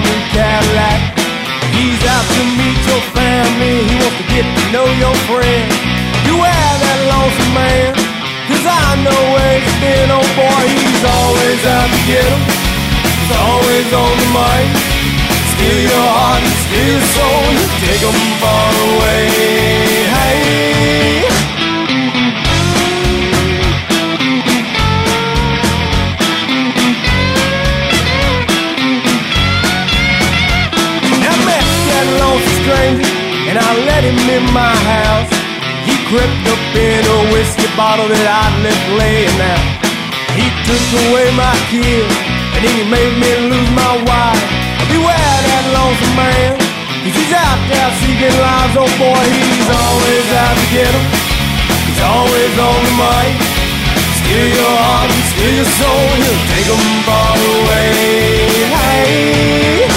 new Cadillac. He's out to meet your family, he wants to get to know your friend. Beware that lonesome man, 'cause I know where he's been. Oh boy, he's always out to get 'em. He's always on the mind. Steal your heart and steal your soul, you take 'em far away. Hey. Now I met that lonesome stranger, and I let him in my house. He crept up in a whiskey bottle that I'd left laying out. He took away my kids, and he made me lose my wife. Beware that lonesome man, 'cause he's out there seeking lives. Oh boy, he's always out to get 'em. He's always on the mind. Steal your heart and steal your soul, he'll take 'em far away. Hey.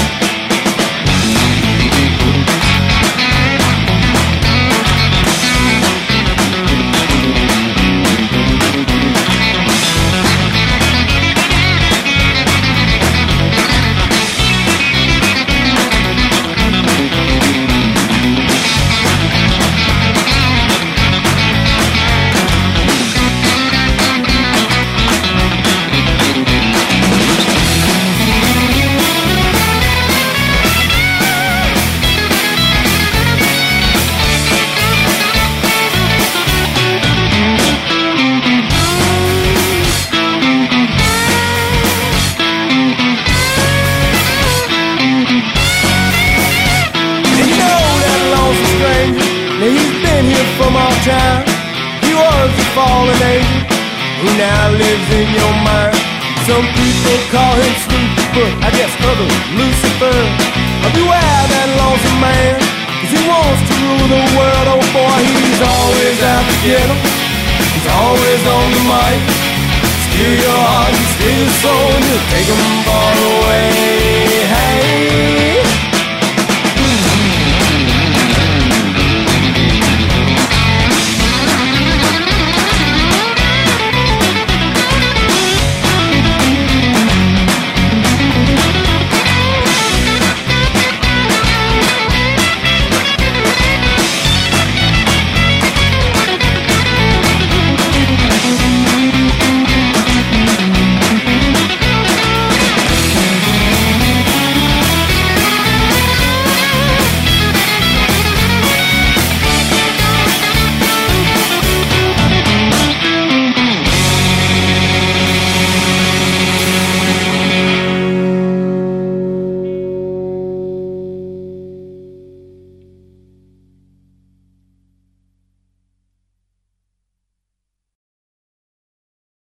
Time. He was a fallen angel who now lives in your mind. Some people call him Snoopy, but I guess others Lucifer. Beware that lonesome man, 'cause he wants to rule the world. Oh boy, he's always out to get 'em. He's always on the mic. Steal your heart and steal your soul, and he'll take 'em far away.